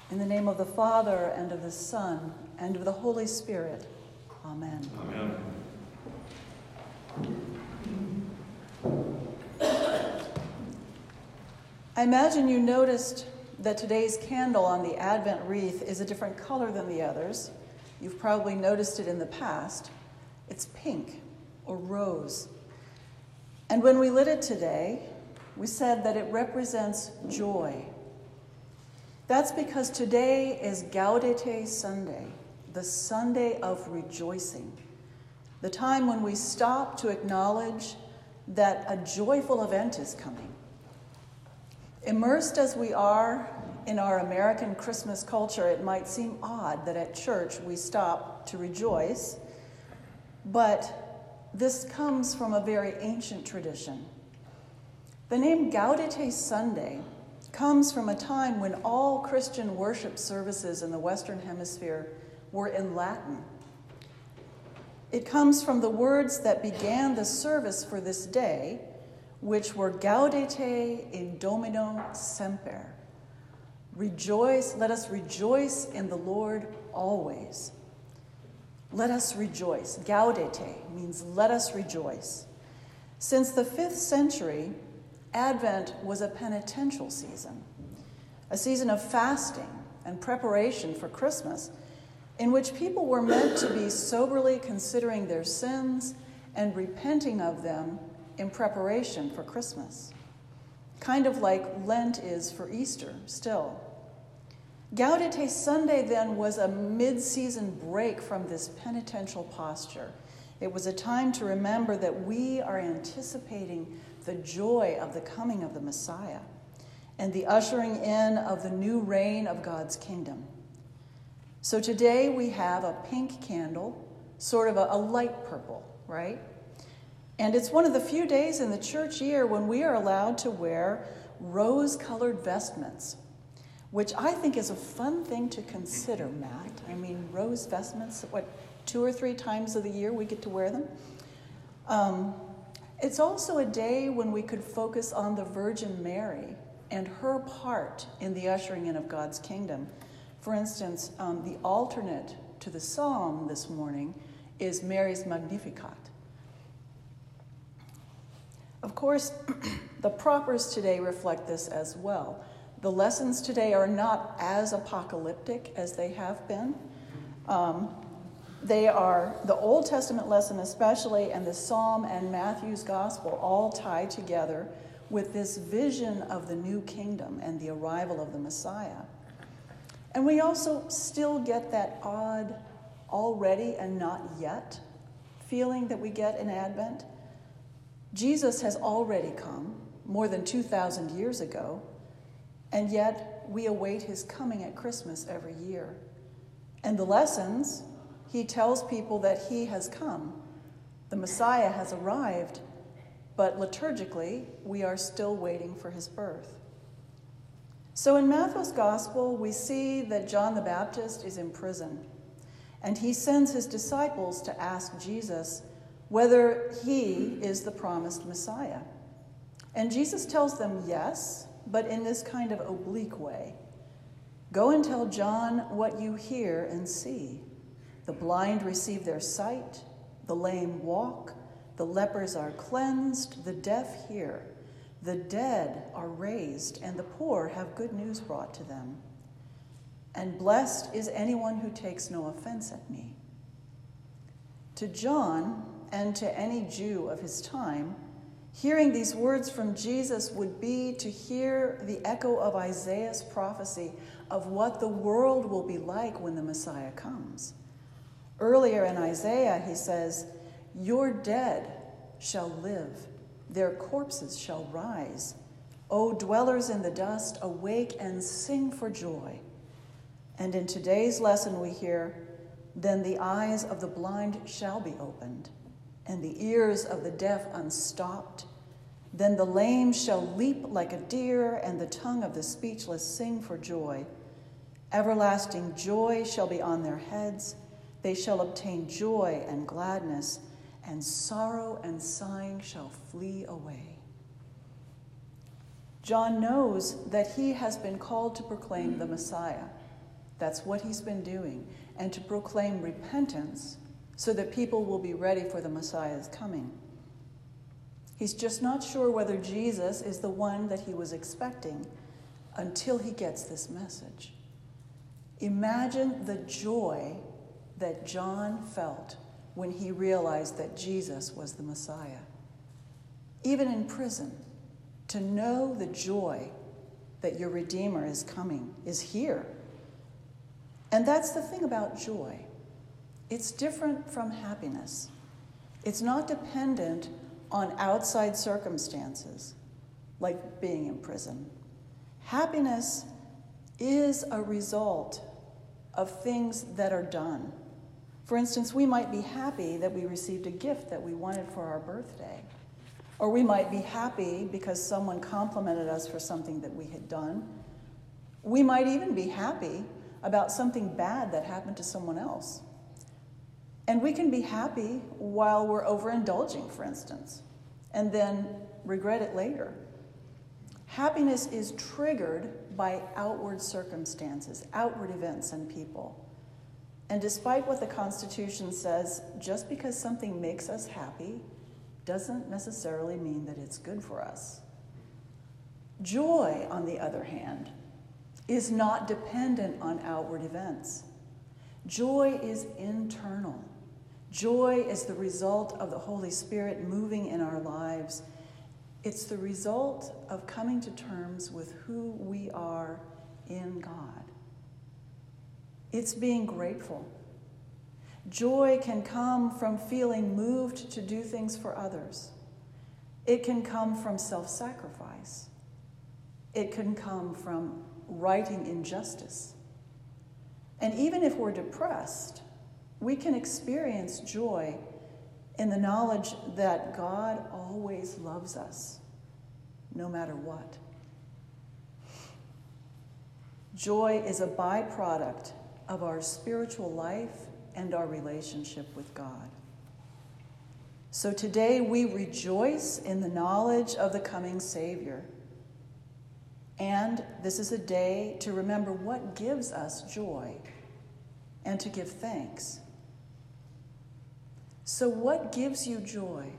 In the name of the Father, and of the Son, and of the Holy Spirit. Amen. Amen. I imagine you noticed that today's candle on the Advent wreath is a different color than the others. You've probably noticed it in the past. It's pink or rose. And when we lit it today, we said that it represents joy. That's because today is Gaudete Sunday, the Sunday of rejoicing, the time when we stop to acknowledge that a joyful event is coming. Immersed as we are in our American Christmas culture, it might seem odd that at church we stop to rejoice, but this comes from a very ancient tradition. The name Gaudete Sunday comes from a time when all Christian worship services in the Western Hemisphere were in Latin. It comes from the words that began the service for this day, which were Gaudete in Domino semper. Rejoice, let us rejoice in the Lord always. Let us rejoice. Gaudete means let us rejoice. Since the 5th century, Advent was a penitential season, a season of fasting and preparation for Christmas, in which people were meant to be soberly considering their sins and repenting of them in preparation for Christmas. Kind of like Lent is for Easter still. Gaudete Sunday then was a mid-season break from this penitential posture. It was a time to remember that we are anticipating the joy of the coming of the Messiah and the ushering in of the new reign of God's kingdom. So today we have a pink candle, sort of a light purple, right? And it's one of the few days in the church year when we are allowed to wear rose-colored vestments, which I think is a fun thing to consider, Matt. I mean, rose vestments, 2 or 3 times of the year we get to wear them. It's also a day when we could focus on the Virgin Mary and her part in the ushering in of God's kingdom. For instance, the alternate to the psalm this morning is Mary's Magnificat. Of course, the propers today reflect this as well. The lessons today are not as apocalyptic as they have been. They are the Old Testament lesson especially, and the Psalm and Matthew's Gospel all tie together with this vision of the new kingdom and the arrival of the Messiah. And we also still get that odd already and not yet feeling that we get in Advent. Jesus has already come more than 2,000 years ago, and yet we await his coming at Christmas every year. And the lessons, he tells people that he has come. The Messiah has arrived, but liturgically, we are still waiting for his birth. So in Matthew's Gospel, we see that John the Baptist is in prison, and he sends his disciples to ask Jesus whether he is the promised Messiah. And Jesus tells them yes, but in this kind of oblique way. Go and tell John what you hear and see. The blind receive their sight, the lame walk, the lepers are cleansed, the deaf hear, the dead are raised, and the poor have good news brought to them. And blessed is anyone who takes no offense at me. To John, and to any Jew of his time, hearing these words from Jesus would be to hear the echo of Isaiah's prophecy of what the world will be like when the Messiah comes. Earlier in Isaiah, he says, "Your dead shall live, their corpses shall rise. O dwellers in the dust, awake and sing for joy." And in today's lesson we hear, "Then the eyes of the blind shall be opened, and the ears of the deaf unstopped. Then the lame shall leap like a deer, and the tongue of the speechless sing for joy. Everlasting joy shall be on their heads. They shall obtain joy and gladness, and sorrow and sighing shall flee away." John knows that he has been called to proclaim the Messiah, That's what he's been doing. And to proclaim repentance so that people will be ready for the Messiah's coming. He's just not sure whether Jesus is the one that he was expecting until he gets this message. Imagine the joy that John felt when he realized that Jesus was the Messiah. Even in prison, to know the joy that your Redeemer is coming, is here. And that's the thing about joy. It's different from happiness. It's not dependent on outside circumstances, like being in prison. Happiness is a result of things that are done. For instance, we might be happy that we received a gift that we wanted for our birthday. Or we might be happy because someone complimented us for something that we had done. We might even be happy about something bad that happened to someone else. And we can be happy while we're overindulging, for instance, and then regret it later. Happiness is triggered by outward circumstances, outward events and people. And despite what the Constitution says, just because something makes us happy doesn't necessarily mean that it's good for us. Joy, on the other hand, is not dependent on outward events. Joy is internal. Joy is the result of the Holy Spirit moving in our lives. It's the result of coming to terms with who we are in God. It's being grateful. Joy can come from feeling moved to do things for others. It can come from self-sacrifice. It can come from righting injustice. And even if we're depressed, we can experience joy in the knowledge that God always loves us, no matter what. Joy is a byproduct of our spiritual life and our relationship with God. So today we rejoice in the knowledge of the coming Savior. And this is a day to remember what gives us joy and to give thanks. So what gives you joy?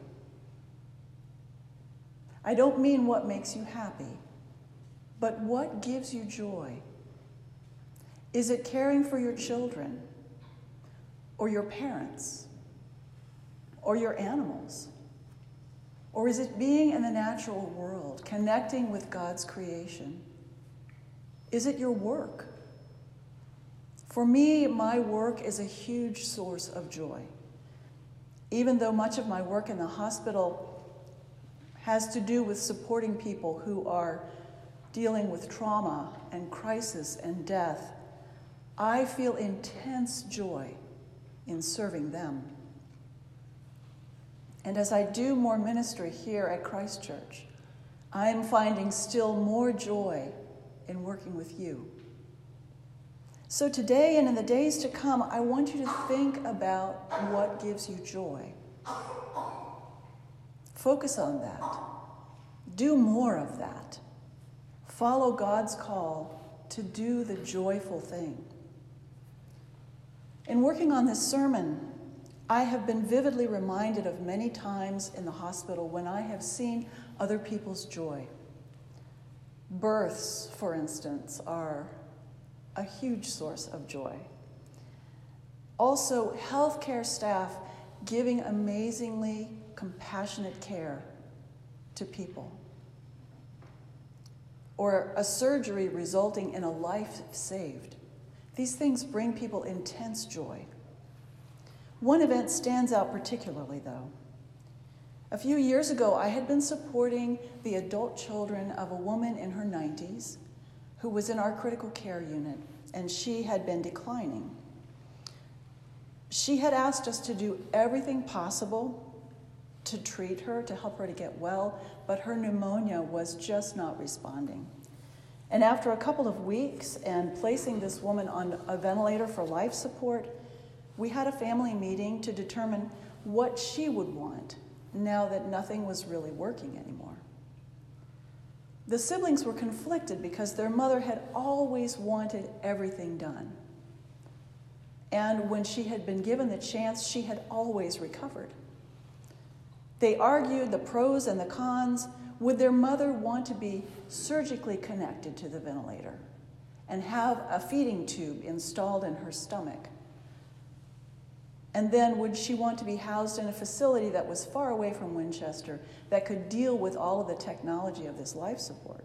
I don't mean what makes you happy, but what gives you joy? Is it caring for your children, or your parents, or your animals? Or is it being in the natural world, connecting with God's creation? Is it your work? For me, my work is a huge source of joy. Even though much of my work in the hospital has to do with supporting people who are dealing with trauma and crisis and death, I feel intense joy in serving them. And as I do more ministry here at Christ Church, I am finding still more joy in working with you. So today and in the days to come, I want you to think about what gives you joy. Focus on that. Do more of that. Follow God's call to do the joyful thing. In working on this sermon, I have been vividly reminded of many times in the hospital when I have seen other people's joy. Births, for instance, are a huge source of joy. Also, healthcare staff giving amazingly compassionate care to people. Or a surgery resulting in a life saved. These things bring people intense joy. One event stands out particularly, though. A few years ago, I had been supporting the adult children of a woman in her 90s who was in our critical care unit, and she had been declining. She had asked us to do everything possible to treat her, to help her to get well, but her pneumonia was just not responding. And after a couple of weeks and placing this woman on a ventilator for life support, we had a family meeting to determine what she would want now that nothing was really working anymore. The siblings were conflicted because their mother had always wanted everything done. And when she had been given the chance, she had always recovered. They argued the pros and the cons. Would their mother want to be surgically connected to the ventilator and have a feeding tube installed in her stomach? And then would she want to be housed in a facility that was far away from Winchester that could deal with all of the technology of this life support?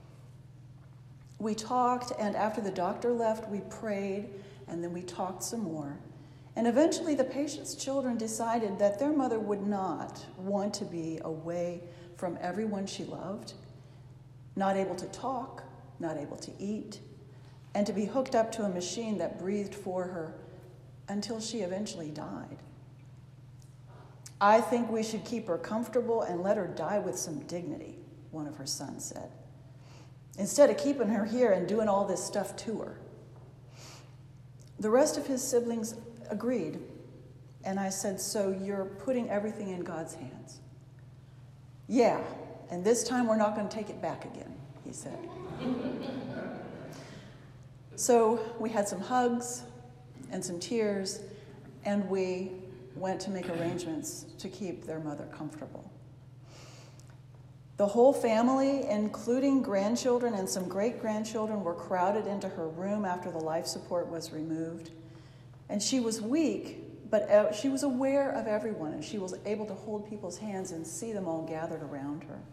We talked, and after the doctor left, we prayed, and then we talked some more. And eventually the patient's children decided that their mother would not want to be away from everyone she loved, not able to talk, not able to eat, and to be hooked up to a machine that breathed for her until she eventually died. I think we should keep her comfortable and let her die with some dignity, one of her sons said, instead of keeping her here and doing all this stuff to her. The rest of his siblings agreed, and I said, so you're putting everything in God's hands? Yeah, and this time we're not going to take it back again, he said. So we had some hugs and some tears, and we went to make arrangements to keep their mother comfortable. The whole family, including grandchildren and some great-grandchildren, were crowded into her room after the life support was removed. And she was weak, but she was aware of everyone, and she was able to hold people's hands and see them all gathered around her.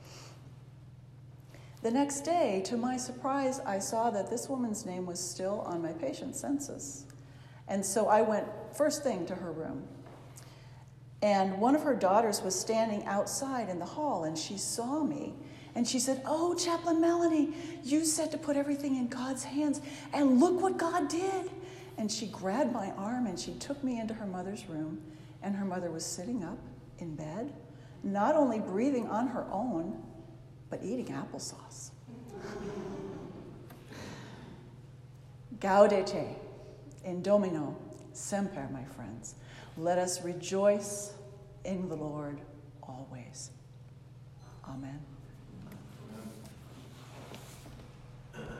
The next day, to my surprise, I saw that this woman's name was still on my patient census. And so I went first thing to her room. And one of her daughters was standing outside in the hall, and she saw me. And she said, oh, Chaplain Melanie, you said to put everything in God's hands, and look what God did. And she grabbed my arm, and she took me into her mother's room, and her mother was sitting up in bed, not only breathing on her own, but eating applesauce. Gaudete in Domino semper, my friends. Let us rejoice in the Lord always. Amen.